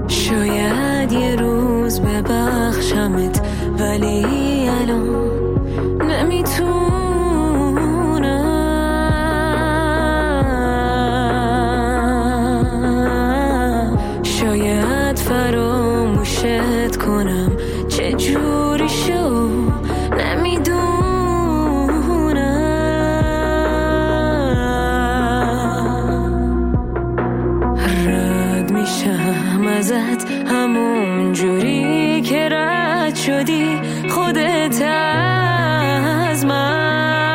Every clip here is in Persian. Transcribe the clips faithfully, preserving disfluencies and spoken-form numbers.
شاید یه روز ببخشمت ولی الان نمیتونم. شاید فراموشت کنم چه جوری شو نمیدونم. رد میشم ازت همون جوری که رد شدی خودت از من.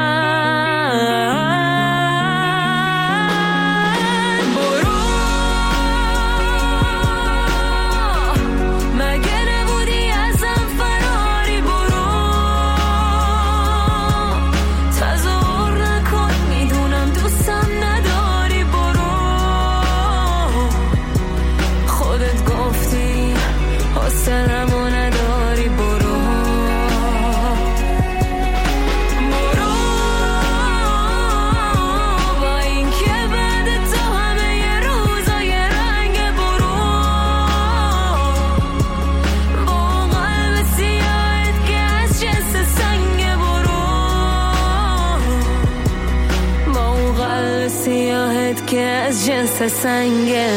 که از جنس سنگه.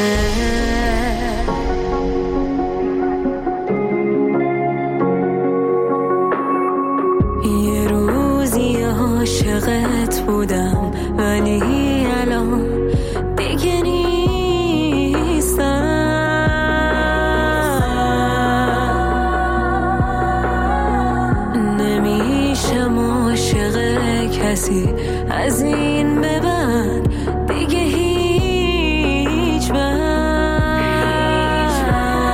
یه روزی عاشقت بودم ولی الان دیگه نیستم. نمیشم عاشق کسی از این به بعد دیگه هیچ وقت.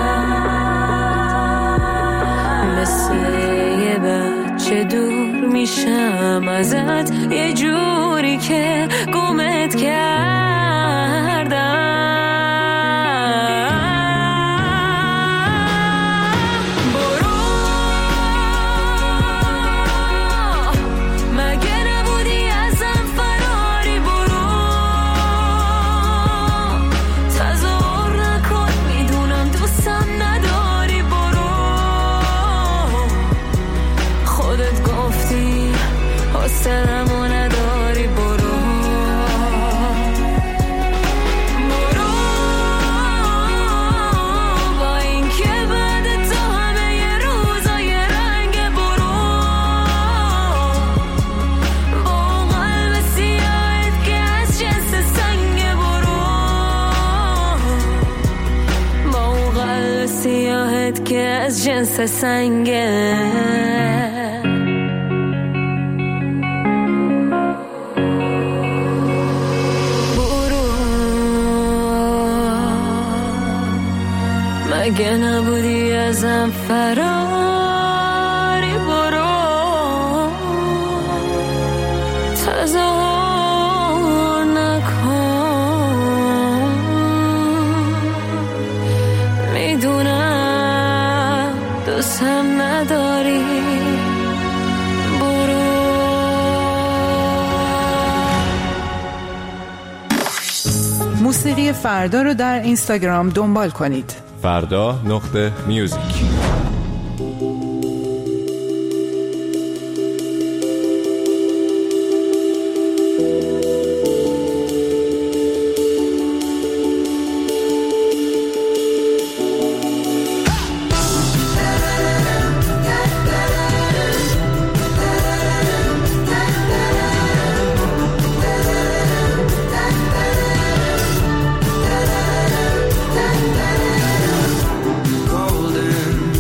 مثل یه بچه دور میشم ازت یه جوری که گمت کردم. سلامو نداری برو برو. با این که بعد تو همه یه روزا یه رنگ برو. با قلب سیاهت که از جنس سنگ برو. با قلب سیاهت که از جنس سنگه. مگه نبودی ازم فراری برو. تظاهر نکن میدونم دوستم نداری برو. موسیقی فردا رو در اینستاگرام دنبال کنید. فردا نقطه میوزیک. Golden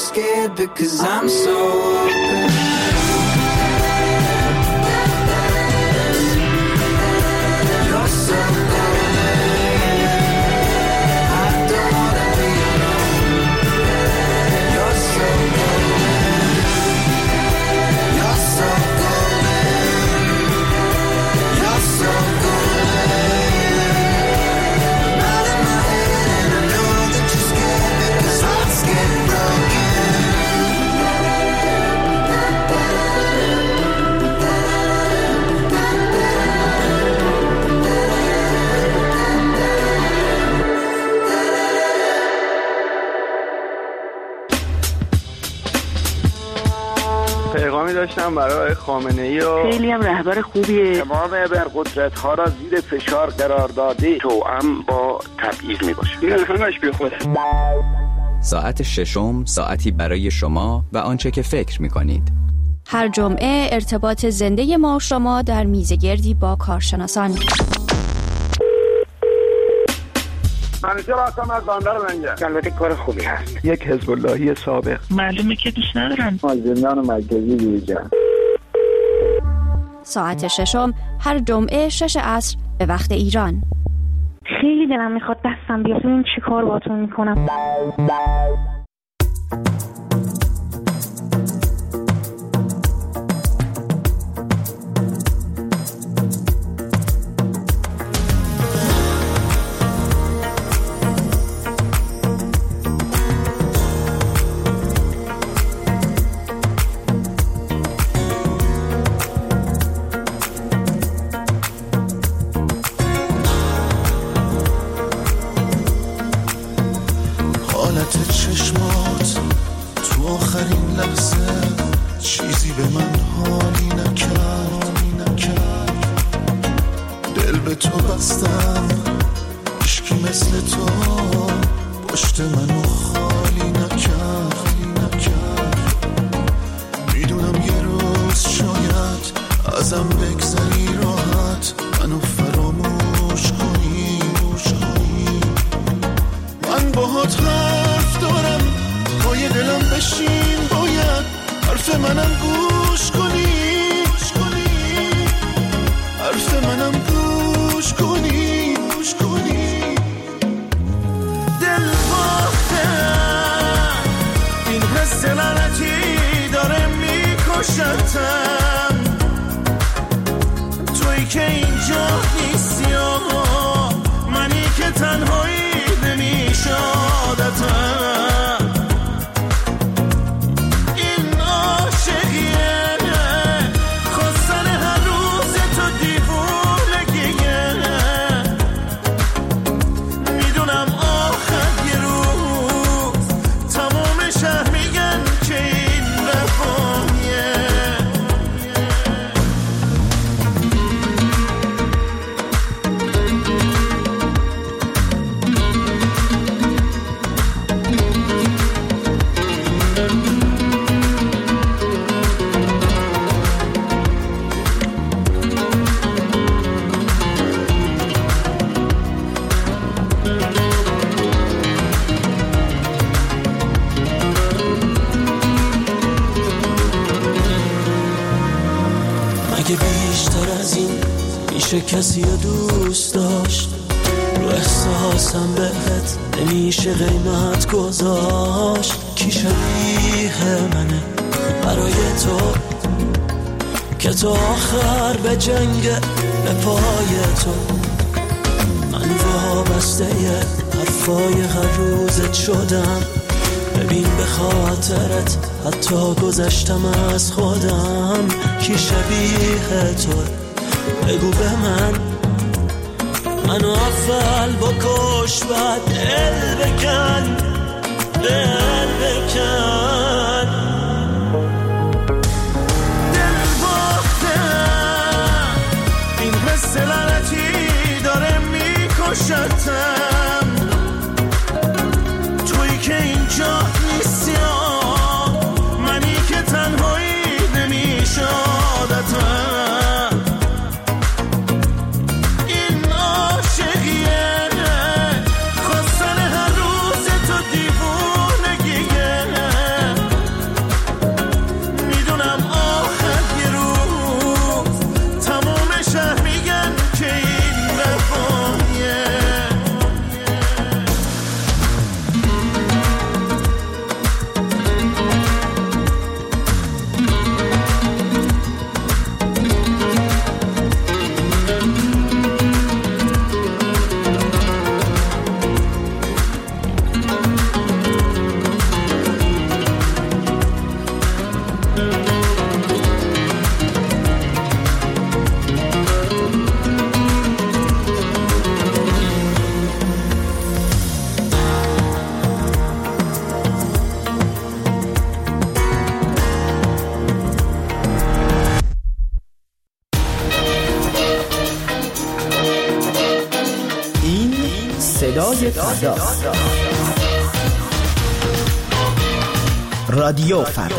scared because I'm so open. You're so پیغامی داشتم برای خامنه‌ای و خیلی هم رهبر خوبیه. تمام ابرقدرت‌ها را زیر فشار قرار داده توأم با تبعیض میباشه. این همش بیخوده. ساعت ششم، ساعتی برای شما و آنچه که فکر می‌کنید. هر جمعه ارتباط زنده ما و شما در میزگردی با کارشناسان. منیجر آسام از بندر منجر. البته کار خوبی هست. یک حزب اللهی سابق. معلومه که دوست ندارن. از زندان مرکزی بیرون. ساعت ششم هر جمعه شش عصر به وقت ایران. خیلی دلم میخواد دستم بیاد ببینم چی کار باهاتون میکنم. کسی رو دوست داشت رو احساسم بهت نمیشه قیمت گذاشت کی شبیه منه برای تو که تو آخر به جنگ به پای تو من وابسته حرفای هر روزت شدم ببین به خاطرت حتی گذشتم از خودم کی شبیه تو بگو به من منو اول بکش بعد دل بکن دل بکن دل باختم این حس لعنتی داره میکشتم تویی که اینجا نیستی منی که تنهایی نمیشادتم فردا. رادیو فردا.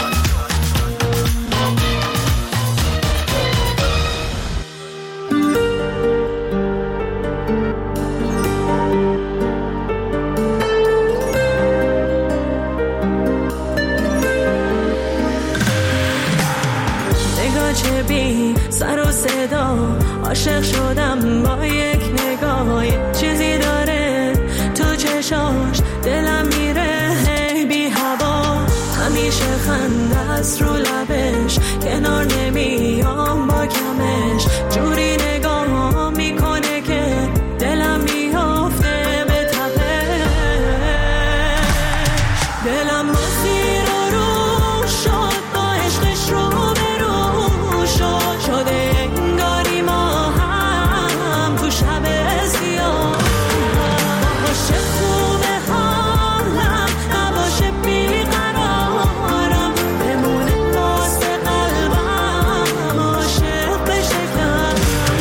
چه بی سر و صدا عاشق شدم با یک نگاه، چیزی داره تو چشاش دلم میره هی بی هوا، همیشه خنده است رو لبش کنار نمیام با کمش، جوری نگاه میکنه که دلم میافته به تپش، دلم با زیر و رو شد با عشقش رو شده انگاری ما هم تو شب سیاه، باشه خوبه حالم نباشه بیقرارم، بمونه واسه قلبم عاشق بشه کم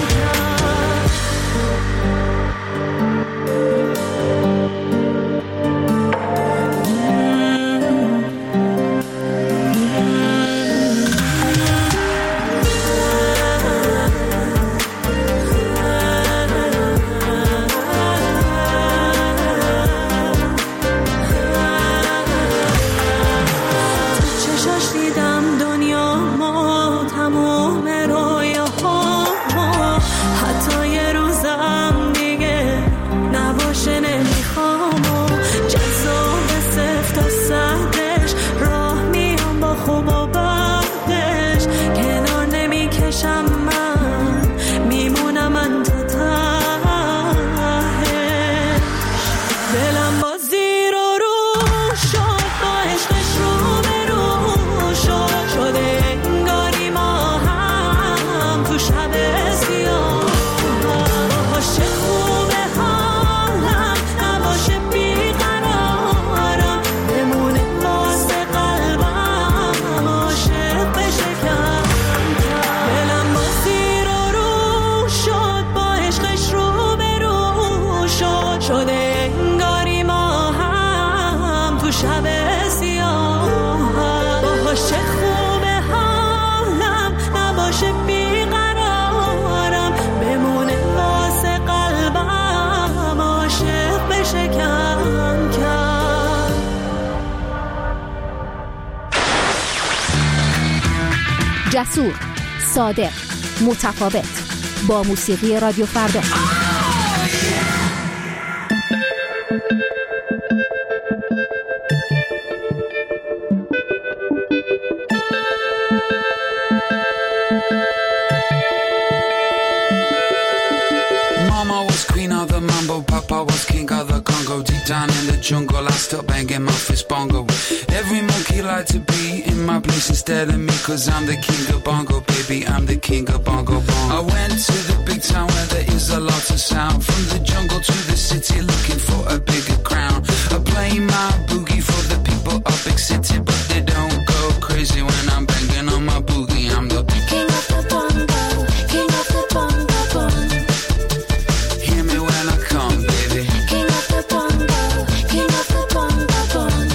جسور، صادق، متفاوت، با موسیقی رادیو فردا. Papa was king of the Congo. Deep down in the jungle, I still banging my fist bongo. Every monkey like to be in my place instead of me, cause I'm the king of bongo, baby, I'm the king of bongo bongo. I went to the big town where there is a lot of sound. From the jungle to the city, looking for a bigger crown. I play my boogie for the people of big city, but they don't go crazy when I'm banging on my boogie. I'm the king of the bongo, king of the bongo bongo. Hear me when I come, baby. King of the bongo, king of the bongo bongo.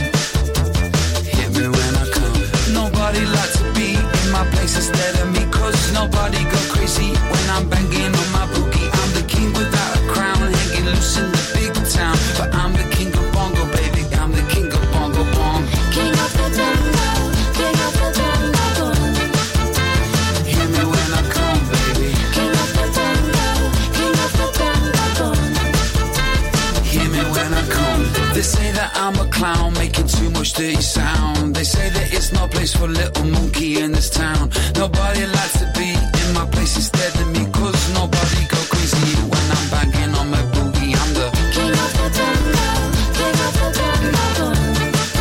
Hear me when I come. Nobody like to be in my place instead of me, cause nobody go crazy when I'm banging on my boogie. I'm the king without a crown, hanging loose in the big town, but I'm the king of bongo, baby. I'm the king of bongo bongo. King of the bongo, king of the bongo bongo. Hear me when I come, baby. King of the bongo, king of the bongo bongo. Hear me when I come. They say that I'm a clown, making too much dirty sound. They say that it's no place for little monkey in this town. Nobody likes to be in my place instead of me, cause nobody go crazy when I'm banging on my boogie. I'm the king of the bongo, king of the bongo bongo.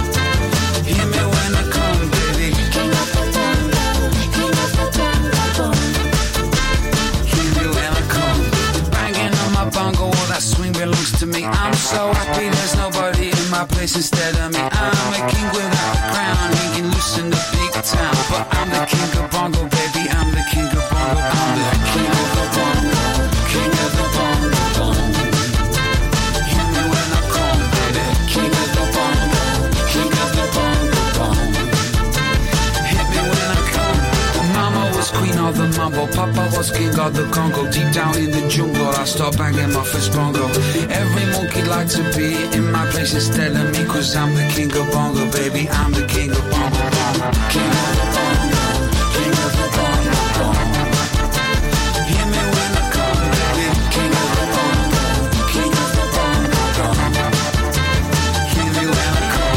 Hear me when I come, baby. King of the bongo, king of the bongo bongo. Hear me when I come. Banging on my bongo, all that swing belongs to me. I'm so happy there's nobody in my place instead of me. I'm a king without a crown, hanging loose in the big town, but I'm the king of bongo, baby. I'm the king of bongo. I'm the king of the bongo, king of the bongo bongo. Hear me the mambo. Papa was king of the Congo. Deep down in the jungle, I start banging my first bongo. Every monkey like to be in my place instead of me, cause I'm the king of bongo, baby. I'm the king of bongo. King of the bongo. King of the bongo. Hear me when I come, baby. King of the bongo. King of the bongo. Hear me when I come.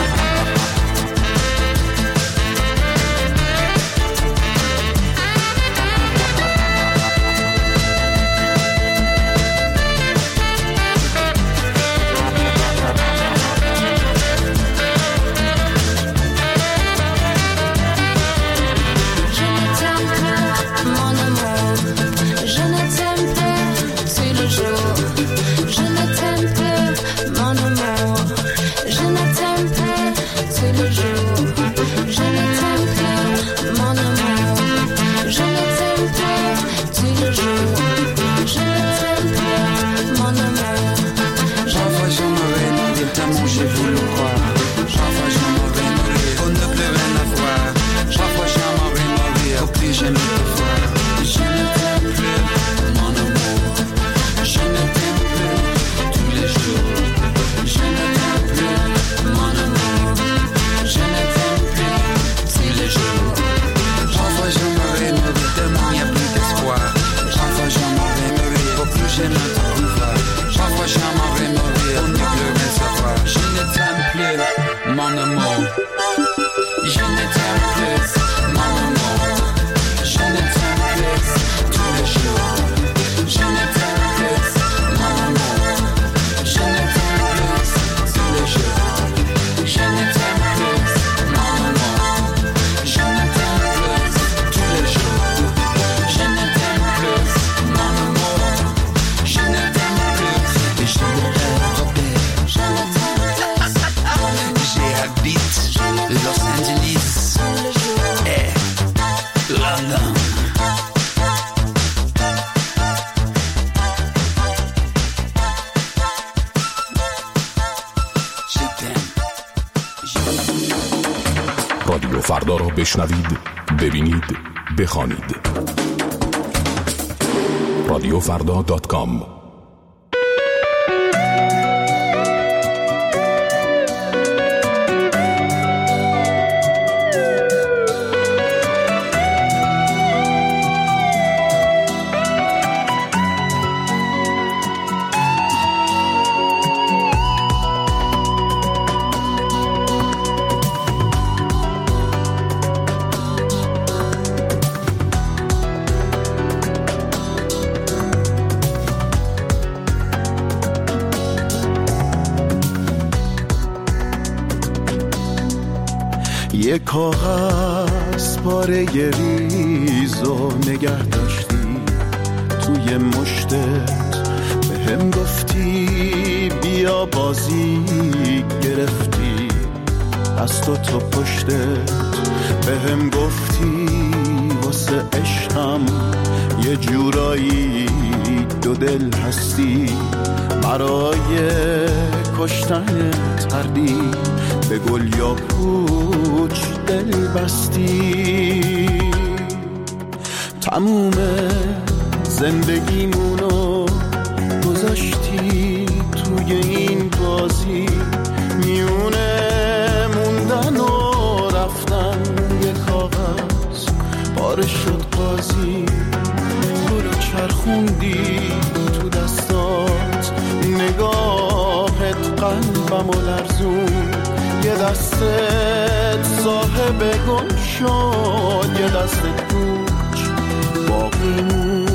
رادیو فردا را بشنوید، ببینید، بخوانید. رادیو فردا دات کام. یک کاغذ پاره ریز و نگه داشتی توی مشتت، به هم گفتی بیا بازی گرفتی از تو تو پشتت، به هم گفتی واسه عشقم یه جورایی دو دل هستی، برای کشتن تردی به گل یا پوچ دل بستی. تموم زندگیمونو گذاشتی توی این بازی، میونه موندن و رفتن یه کاغذ پاره شد قاضی، گلو چرخوندی تو دستات، نگاهت قلبم و لرزون، یه دستت صاحب گم شد، یه دستت کوچ باقی موند.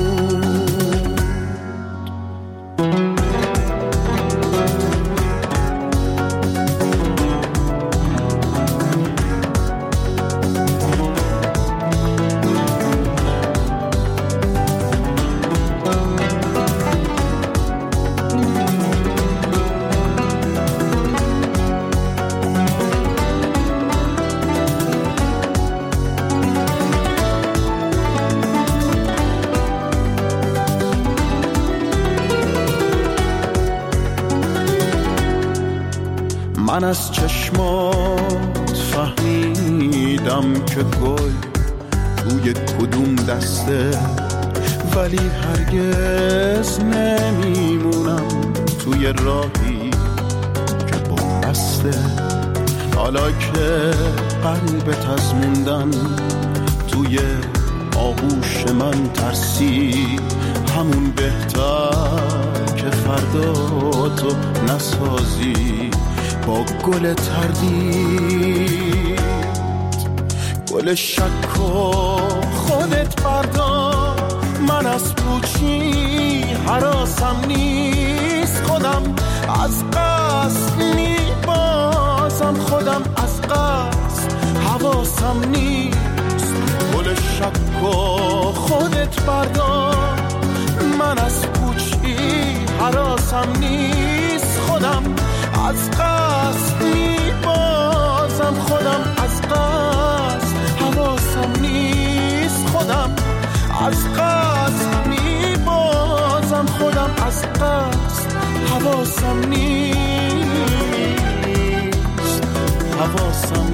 من از چشمات فهمیدم که گل توی کدوم دسته، ولی هرگز نمیمونم توی راهی که بسته. حالا که قلبت از موندن توی آغوش من ترسی، همون بهتر که فردا تو نسازی با گل تردید. گل شک و خودت بردار، من از پوچی حراسم نیست. خودم از قصد میبازم، خودم از قصد حواسم نیست. گل شک و خودت بردار، من از پوچی حراسم نیست. خودم از قصد میبازم، خودم از قصد حواسم نیست. خودم از قصد میبازم، خودم از قصد حواسم نیست. حواسم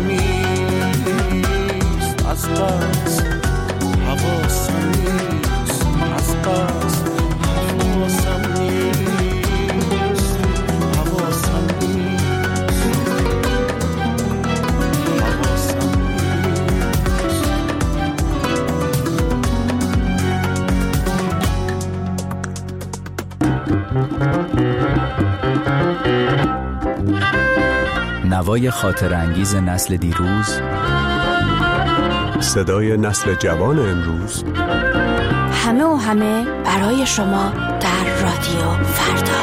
نیست، از قصد حواسم نیست. از قصد حواسم نیست. حواسم نیست. حواسم نوای خاطر انگیز نسل دیروز، صدای نسل جوان امروز، همه و همه برای شما در رادیو فردا.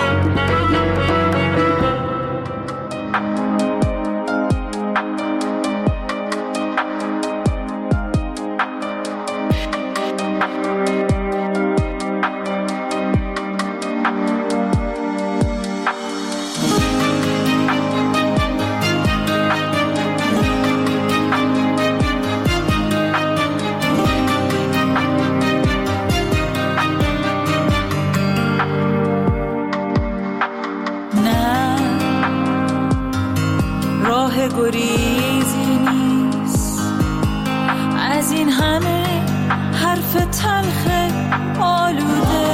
گریزی نیست از این همه حرف تلخ آلوده،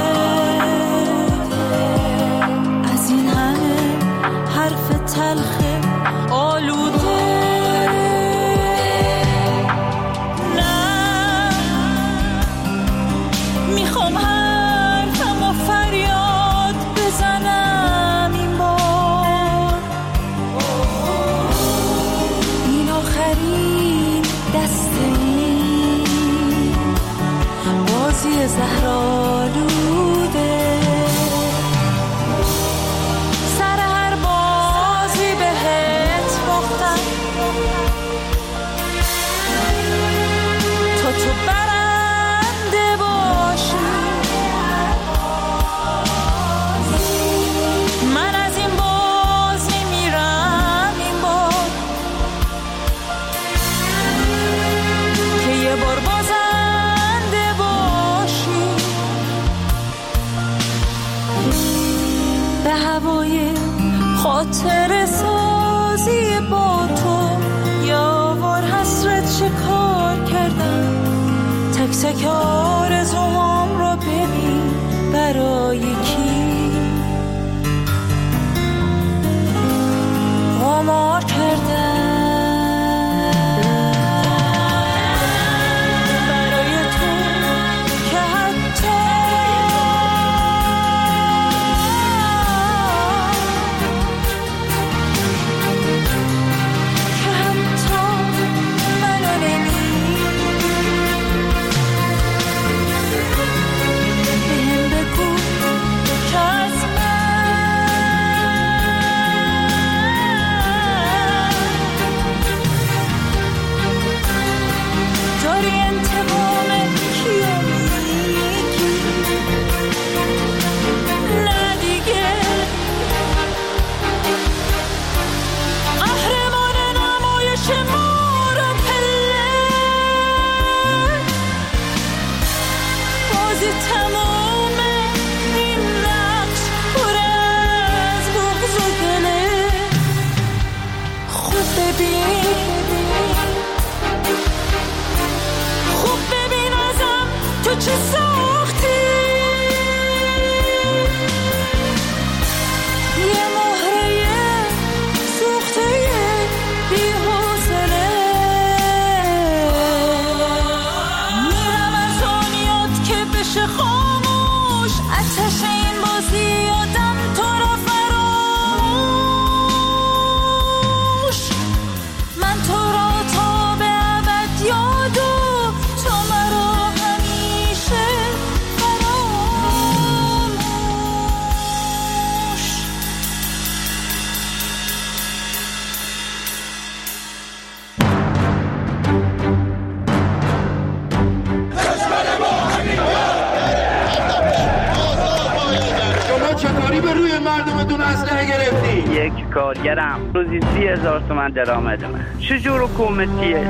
از این همه حرف تلخ آلوده. نه میخوام حرفم و فریاد بزنم این بار، این آخرین دسته این بازی زهرآلوده. سر هر بازی بهت باختم تا تو برنده باشی. من از این بازی میرم این بار که یه بار بازنده باشی. به هوای خاطر سازی با تو یاور حسرت شکار کردم. تک تک آرزوام رو ببین برای کی قمار کردم. برای تو که حتی که حتی منو نمی بهم بگو به روی مردمتون اسلحه گرفتی؟ یک کارگرم روزی سی هزار تومن درآمد من. چجور حکومتیه؟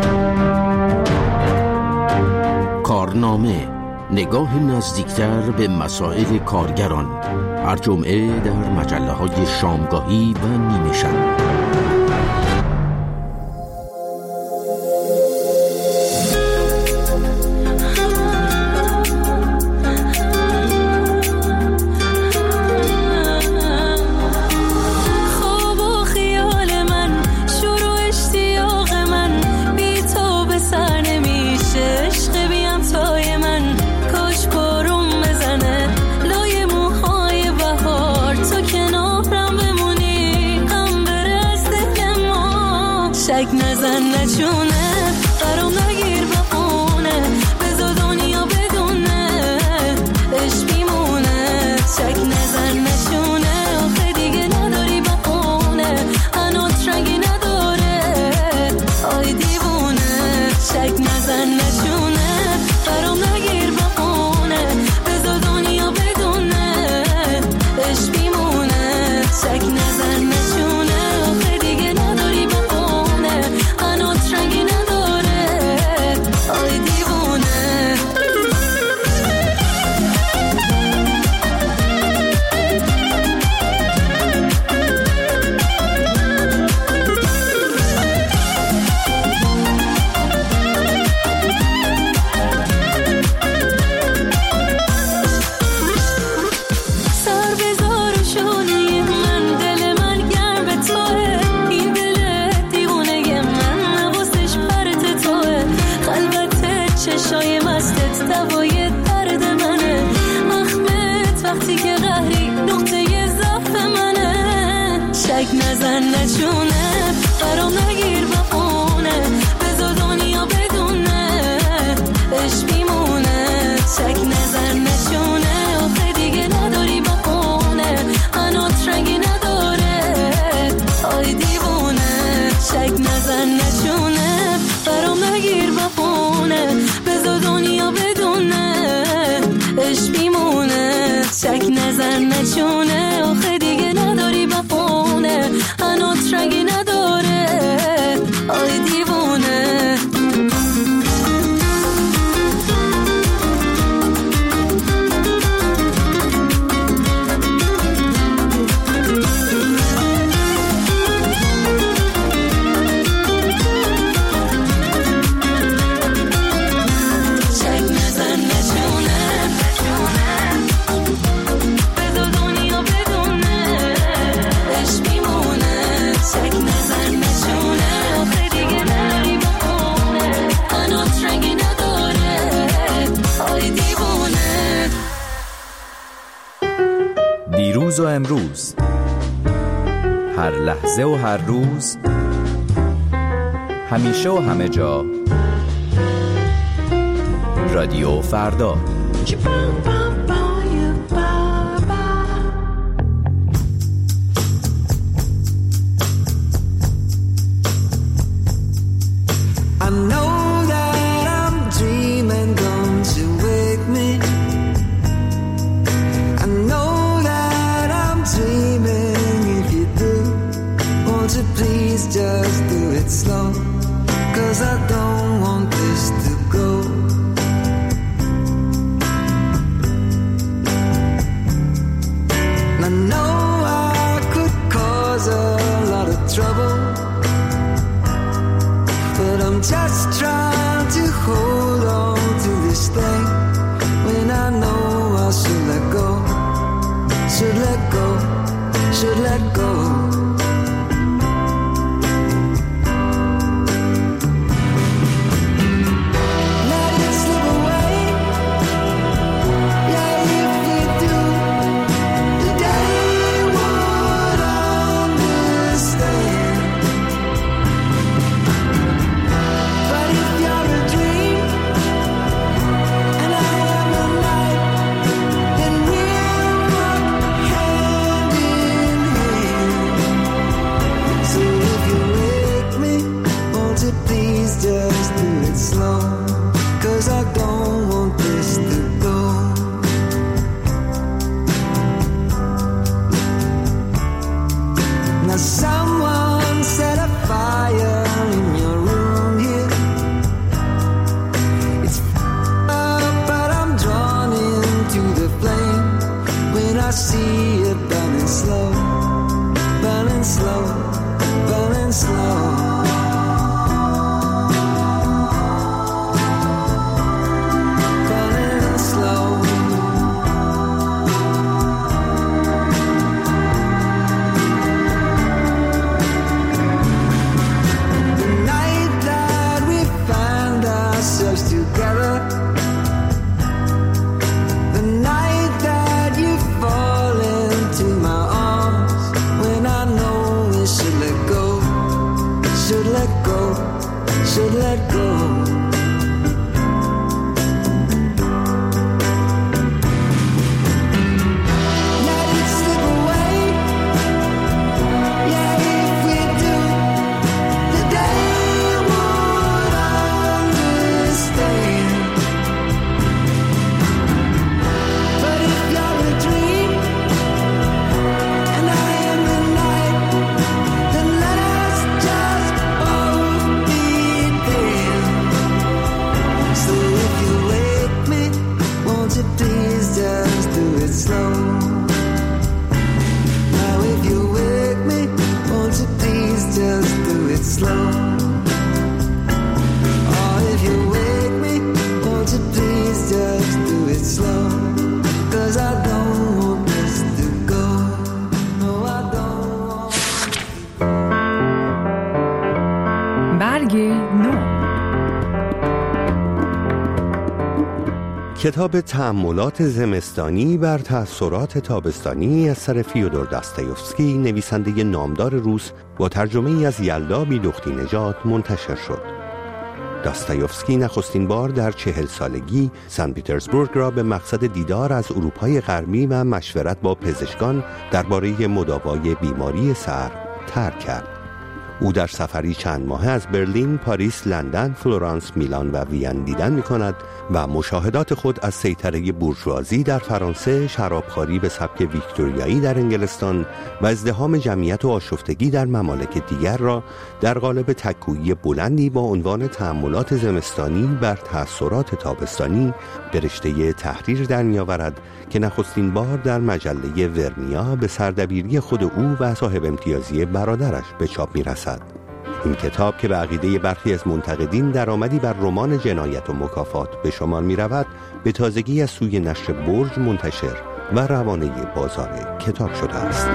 کارنامه، نگاه نزدیکتر به مسائل کارگران، هر جمعه در مجله های شامگاهی و نیمه شب. دیروز و امروز، هر لحظه و هر روز، همیشه و همه جا، رادیو فردا. go. کتاب تأملات زمستانی بر تأثرات تابستانی اثر فیودور داستایوفسکی نویسنده نامدار روس با ترجمه ای از یلدا بیلوختی نژاد منتشر شد. داستایوفسکی نخستین بار در چهل سالگی سن پیترزبورگ را به مقصد دیدار از اروپای غربی و مشورت با پزشکان درباره مداوای بیماری سر ترک کرد. او در سفری چند ماهه از برلین، پاریس، لندن، فلورانس، میلان و وین دیدن می کند و مشاهدات خود از سیطره بورژوازی در فرانسه، شرابخواری به سبک ویکتوریایی در انگلستان و ازدحام جمعیت و آشفتگی در ممالک دیگر را در قالب تک‌گویی بلندی با عنوان تأملات زمستانی بر تأثرات تابستانی به رشته تحریر در می‌آورد که نخستین بار در مجله ورنیا به سردبیری خود او و صاحب امتیازی برادرش به چاپ می‌رسد. این کتاب که به عقیده برخی از منتقدین درآمدی بر رمان جنایت و مکافات به شمار می‌رود، به تازگی از سوی نشر برج منتشر و روانه بازار کتاب شده است.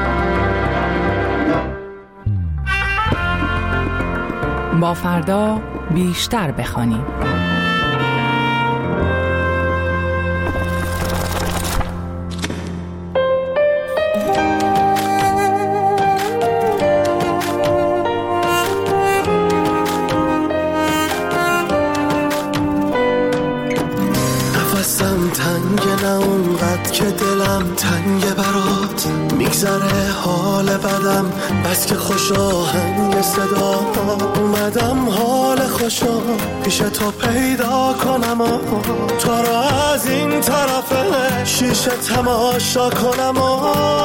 با فردا بیشتر بخوانیم. تنگ نه اونقدر که دلم تنگ برات میگذره حال بدم بس که خوش آهنگ صدا اومدم حال خوشا پیش تو پیدا کنم و تو را از این طرف شیشه تماشا کنم و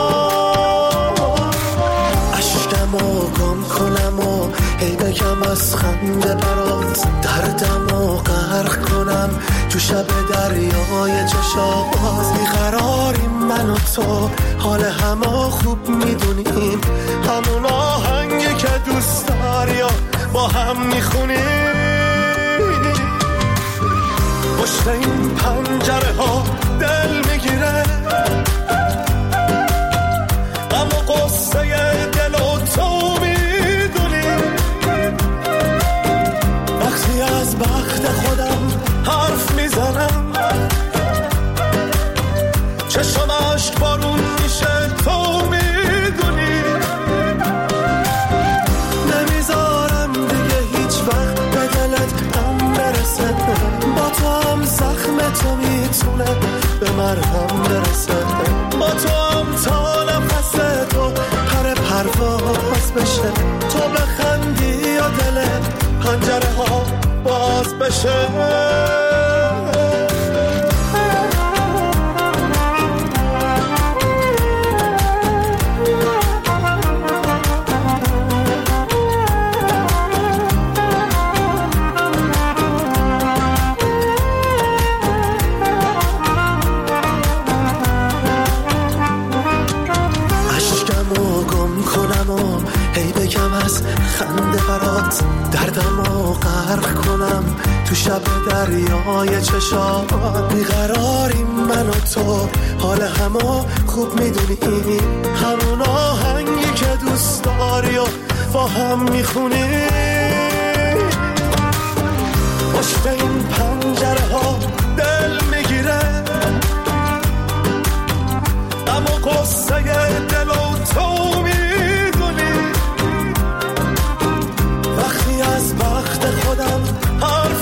عشقمو گم کنم و هی بگم از خنده برات دردمو غرق کنم تو شب دریای چشات بیقراریم من و تو حال همه خوب میدونیم همون آهنگی که دوست داری و با هم میخونیم پشت این پنجره ها دل میگیره غم و قصه دل و تو میدونی وقتی از بخت خودم حرف میزنم چشم عشق بارون میشه تو میدونی نمیذارم دیگه هیچ وقت به دلت هم برسه با تو هم زخم تو میتونه به مرهم برسه با تو هم تا نفس تو پر پرواز بشه تو بخندی یا دل پنجره ها باز بشه خنده برات دردمو غرق کنم تو شب دریای چشات بیقراریم من و تو حال همه خوب میدونی همون آهنگی که دوست داری و با هم میخونی پشت این پنجره ها دل میگیره غم و قصه دل و تو میدونی وقتی از بخت خودم هر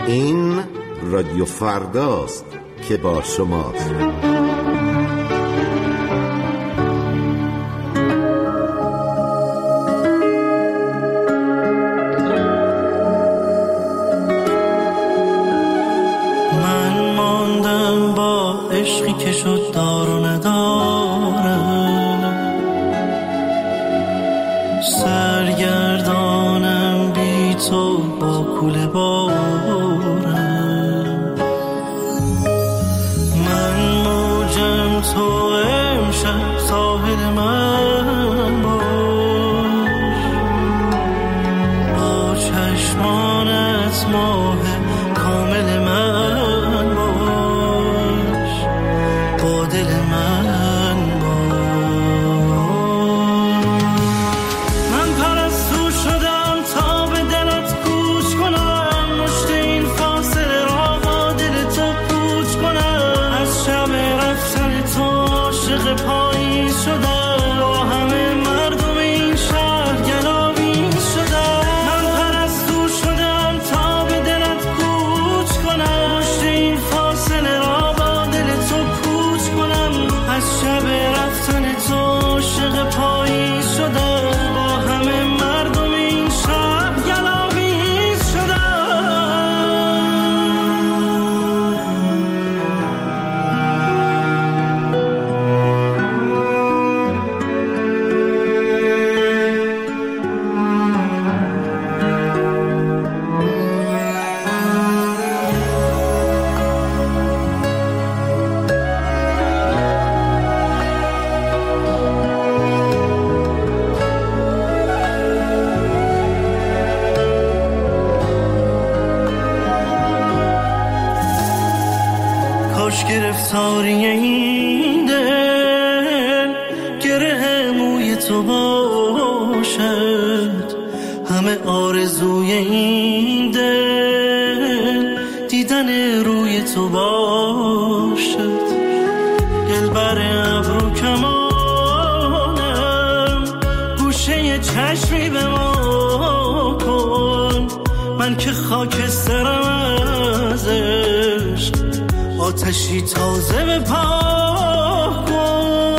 این رادیو فرداست که با شماست. من ماندم با عشقی که شد دار و نداره، سرگردانم بی تو با کوله بارم، من موجم تو امشب ساحل من باش، با چشمانت ماه کامل من باش، با دل من باش. من پرستو شدم تا به دلت گوش کنم، مشت این فاصله را با دل تو پوچ کنم، از شب رفتن تو عاشق پاییز شدم، با همه مردم این شهر گلاویز شدم. من پرستو شدم تا به دلت گوش کنم، مشت این فاصله را با دل تو پوچ کنم، از شب رفتن تو عاشق پاییز شدم، با همه مردم این شهر گلاویز شدم. کاش گرفتاری این دل گره موی تو باشد، همه آرزوی این دل دیدن روی تو باشد، دلبر ابرو کمانم گوشه چشمی به ما کن، من که خاکسترم از عشق، آتشی تازه به پا کن.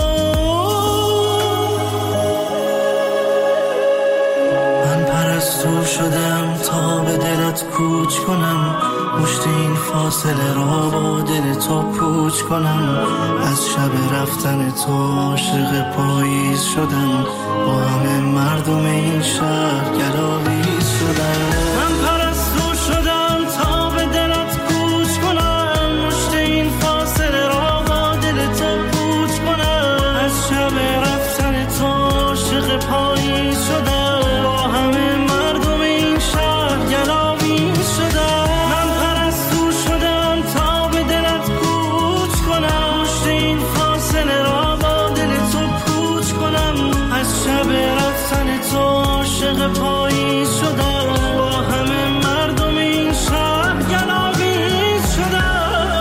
من پرستو شدم تا به دلت کوچ کنم، مشت این فاصله را با دل تو پوچ کنم، از شب رفتن تو عاشق پاییز شدم، با همه مردم این شهر گلاویز شدم. من پرستو شدم تا به دلت کوچ کنم، مشت این فاصله را با دل تو پوچ کنم، از شب رفتن تو عاشق پاییز شدم، با همه مردم این شهر گلاویز شدم. من پرستو شدم تا به دلت کوچ کنم، مشت این فاصله را با دل تو پوچ کنم، از شب رفتن تو عاشق پاییز شدم، با همه مردم این شهر گلاویز شدم.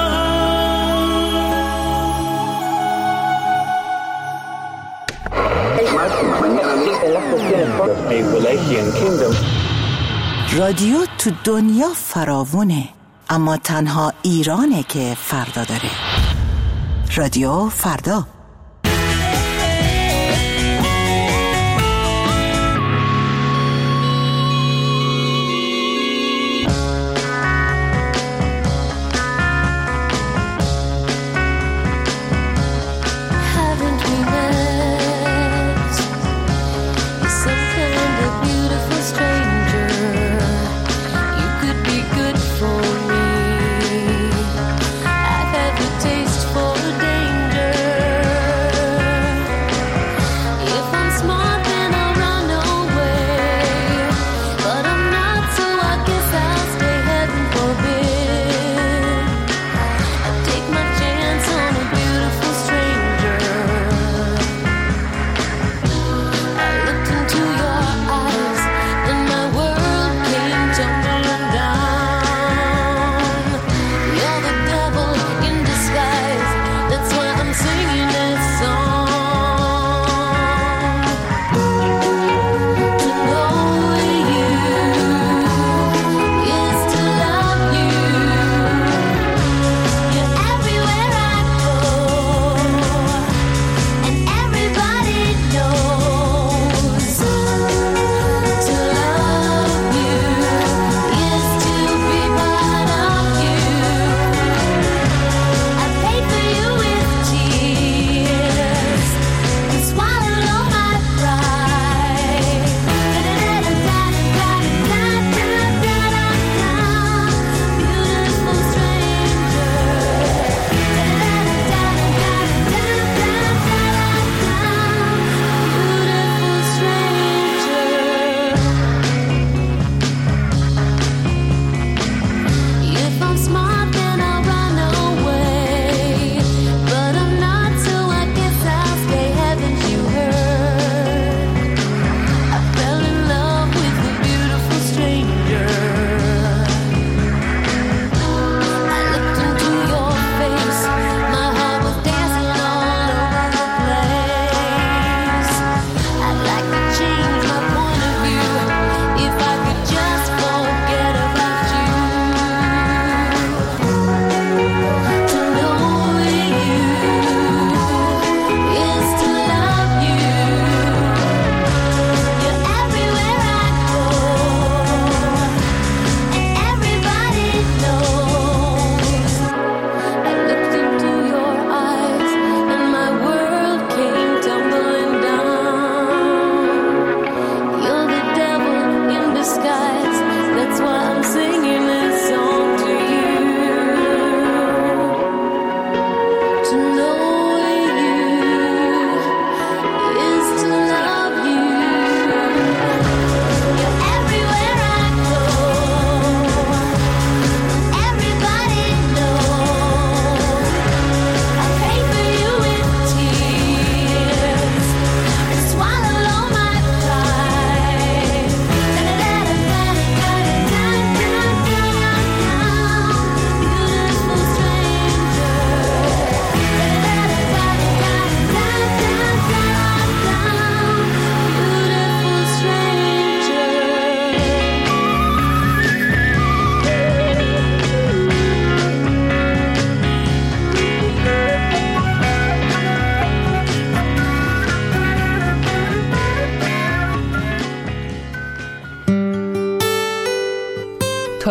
رادیو تو دنیا فراوونه، اما تنها ایرانه که فردا داره. رادیو فردا. I've had the taste for danger.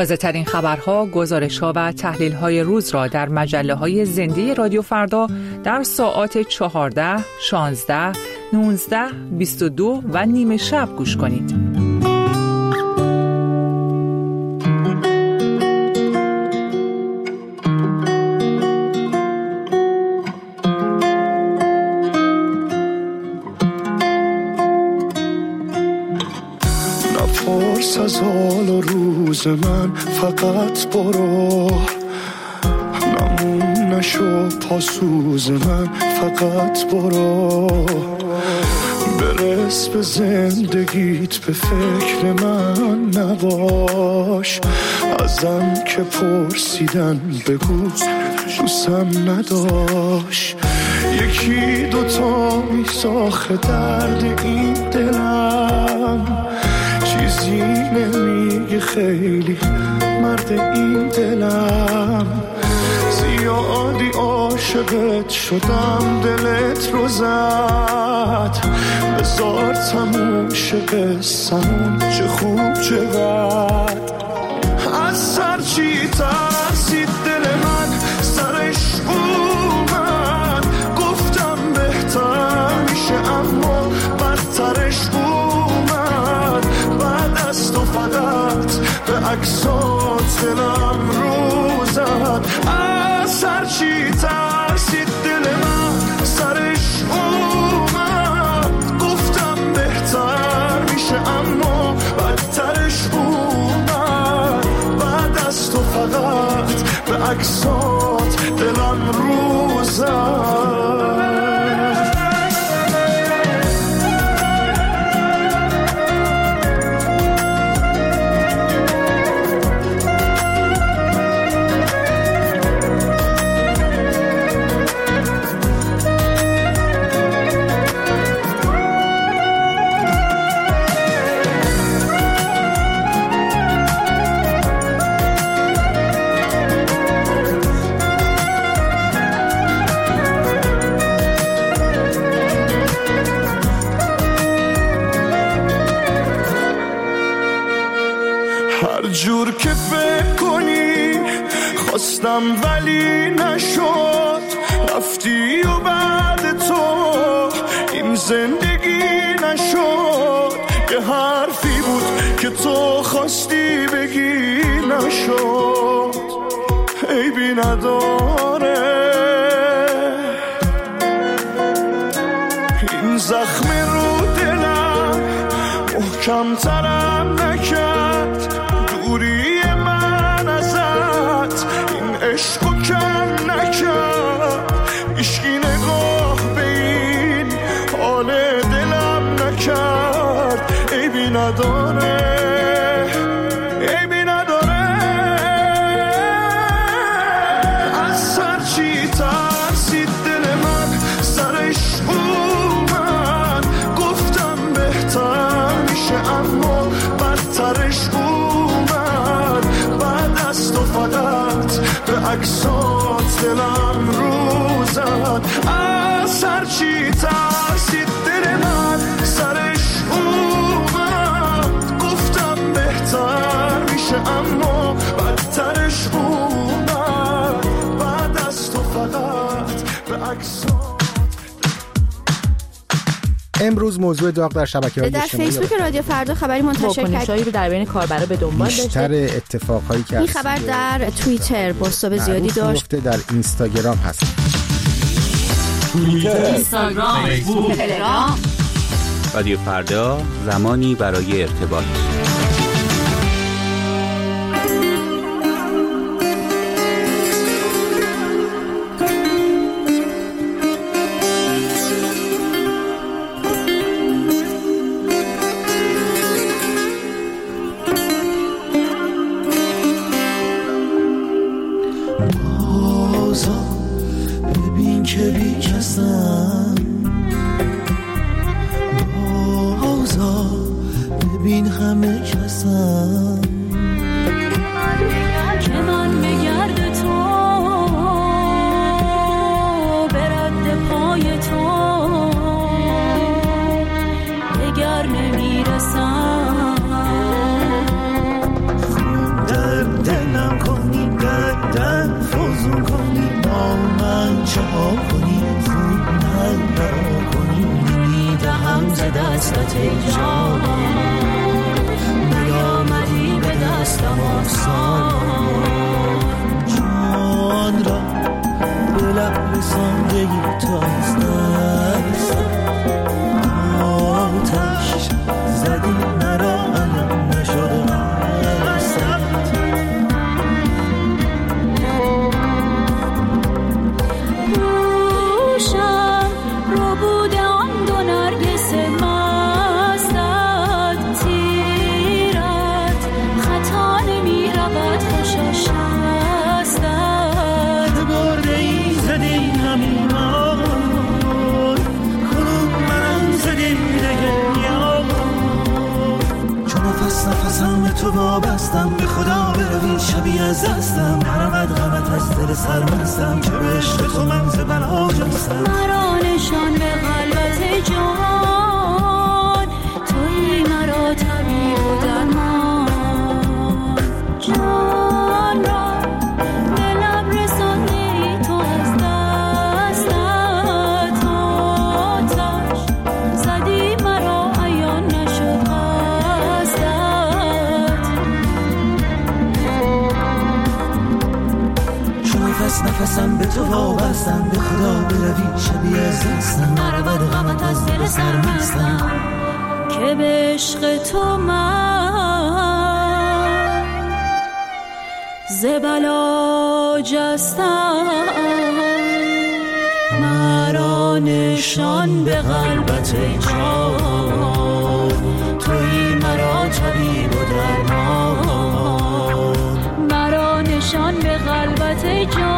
تازه ترین خبرها، گزارش‌ها و تحلیل‌های روز را در مجله‌های زنده رادیو فردا در ساعات چهارده، شانزده، نوزده، بیست و دو و نیمه شب گوش کنید. نپرس از حال و روز من، فقط برو. نمون نشو پاسوز من، فقط برو. برس به زندگیت، به فکر من نباش. ازم که پرسیدن بگو دوستم نداشت. یکی دوتا میساخه درد این دلم، چیزی نمیگه خیلی مرد این دلم. زیادی عاشقت شدم، دلت رو زد. بذار تموم شه قصه‌مون، چه خوب چه بد. از سر چی ترسید دل من، سرش اومد. گفتم بهتر میشه اما بدترش اومد. بعد از تو فقط به عکسات دلم رو زد. از سر چی ترسید دل من، سرش اومد. گفتم بهتر میشه اما بدترش اومد. بعد از تو فقط به عکسات دلم رو زد. جور که فکر کنی خواستم ولی نشد. رفتی و بعد تو این زندگی نشد. یه حرفی بود که تو خواستی بگی نشد. عیبی نداره این زخم رو دلم محکم ترم نکرد. دوری من ازت این عشقو کم نکرد. عشقی نگاه به این حال دلم نکرد. عیبی نداره عیبی نداره. از سر چی ترسید دل من، سرش اومد. گفتم بهتر میشه اما بدترش اومد. بعد از تو فقط به عکسات دلم رو زد. از سر چی ترسید دل من، سرش اومد. گفتم بهتر میشه اما بدترش اومد. بعد از تو فقط به عکسات. امروز موضوع داغ در شبکه‌های در اجتماعی فیسبوک رادیو فردا خبری منتشر کرد. واکنش‌هایی رو در بین کاربرا به دنبال داشته. بیشتر اتفاقایی که این خبر در توییتر بازتاب زیادی داشت. در اینستاگرام هست. توییتر، اینستاگرام، فیسبوک، تلگرام. رادیو فردا، زمانی برای ارتباط. ببین که بی کسم، بازا ببین همه کسم. که من بگرد تو برد پای تو دگر نمیرسم. در زندگی تو از دست آتش زدی مرا علم نشده قصد روشم رو بوده آن دو نرگس مستت تیرت خطا نمی رود خوشا شستت چه برده ای زدی همین آن کنون منم زدی دگه یا چون نفس نفسم به تو وابستم به خدا بروی شبیه از دستم نرمد غمت از دل سرمستم که به عشق تو من ز بلا جستم مرا نشان به قلبت جان تویی مرا طبیب و درمان جان را دلم رساندی تو از دستت آتش زدی مرا عیان نشد قصدت چون نفس نفسم به تو وابستم به خدا بروی شبیه از دستم نرود غمت از دل سرمستم که به عشق تو من ز بلا جستم مرا نشان به قلبت جان تویی مرا طبیب و درمان مرا نشان به قلبت جان